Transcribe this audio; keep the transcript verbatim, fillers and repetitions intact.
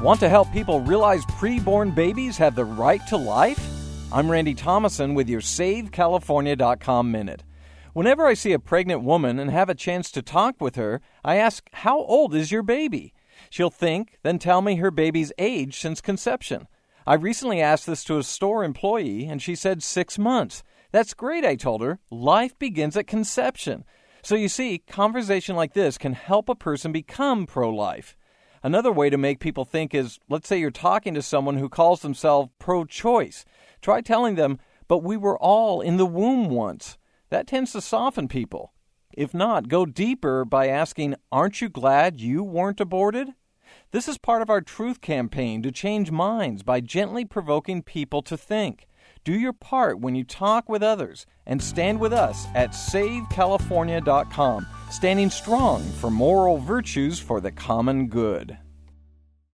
Want to help people realize preborn babies have the right to life? I'm Randy Thomason with your Save California dot com Minute. Whenever I see a pregnant woman and have a chance to talk with her, I ask, how old is your baby? She'll think, then tell me her baby's age since conception. I recently asked this to a store employee, and she said six months. That's great, I told her. Life begins at conception. So you see, conversation like this can help a person become pro-life. Another way to make people think is, let's say you're talking to someone who calls themselves pro-choice. Try telling them, but we were all in the womb once. That tends to soften people. If not, go deeper by asking, aren't you glad you weren't aborted? This is part of our truth campaign to change minds by gently provoking people to think. Do your part when you talk with others and stand with us at Save California dot com, standing strong for moral virtues for the common good.